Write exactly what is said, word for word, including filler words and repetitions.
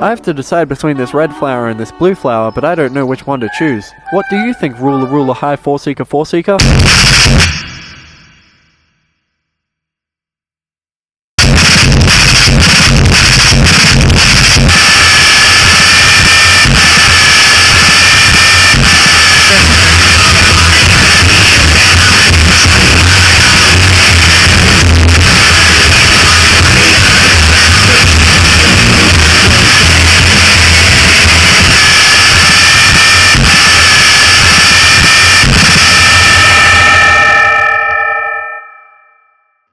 I have to decide between this red flower and this blue flower, but I don't know which one to choose. What do you think, Ruler Ruler High Four Seeker Four Seeker?